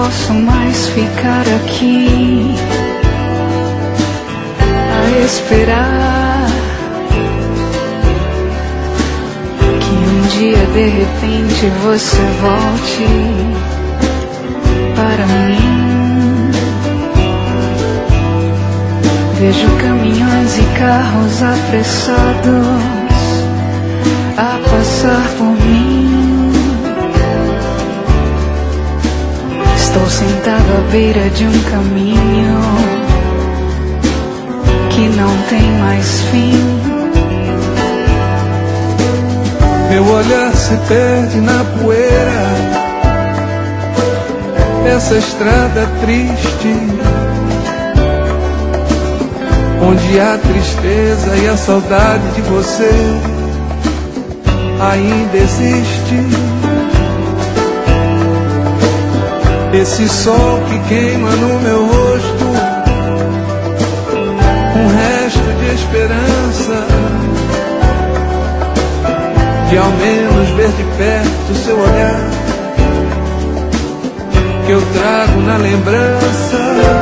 posso mais ficar aqui a esperar que um dia de repente você volte para mim. Vejo caminhões e carros apressados a passar por mim. Estou sentado à beira de um caminho que não tem mais fim. Meu olhar se perde na poeira dessa estrada triste, onde a tristeza e a saudade de você ainda existe. Esse sol que queima no meu rosto, um resto de esperança de ao menos ver de perto seu olhar, que eu trago na lembrança.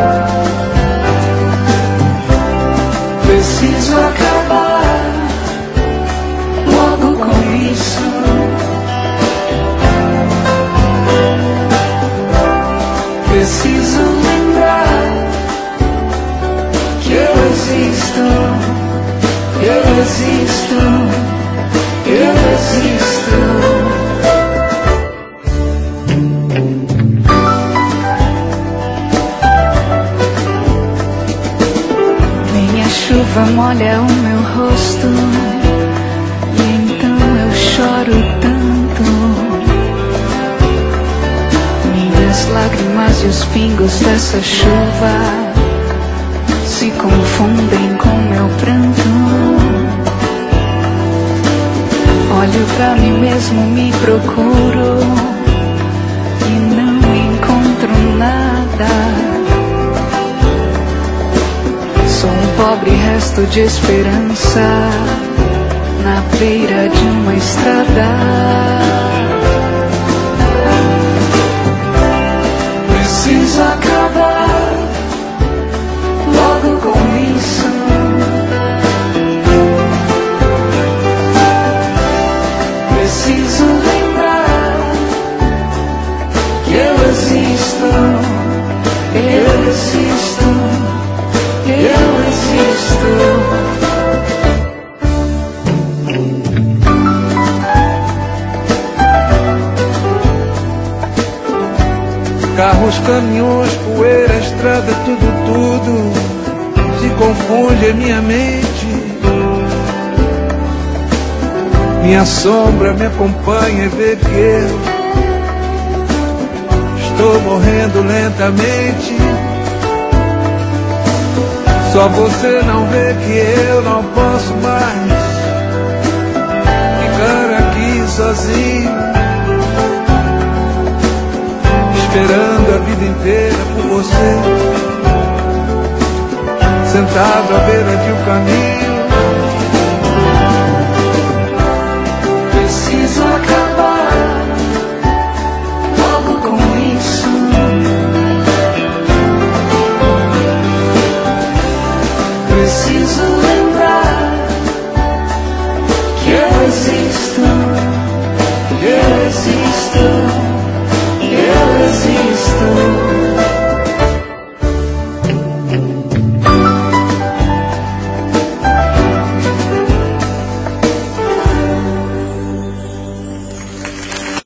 Preciso acabar logo com isso. Preciso lembrar que eu existo, eu existo, eu existo. Vem a chuva, molha o meu rosto e então eu choro tanto. Minhas lágrimas e os pingos dessa chuva se confundem com meu pranto. Olho pra mim mesmo, me procuro e não encontro nada. Sou um pobre resto de esperança na beira de uma estrada. Preciso acabar logo com isso. Preciso lembrar que eu existo, eu existo, eu existo. Carros, caminhões, poeira, estrada, tudo se confunde em minha mente. Minha sombra me acompanha e vê que eu estou morrendo lentamente. Só você não vê que eu não posso mais ficar aqui sozinho, esperando a vida inteira por você, sentado à beira de um caminho.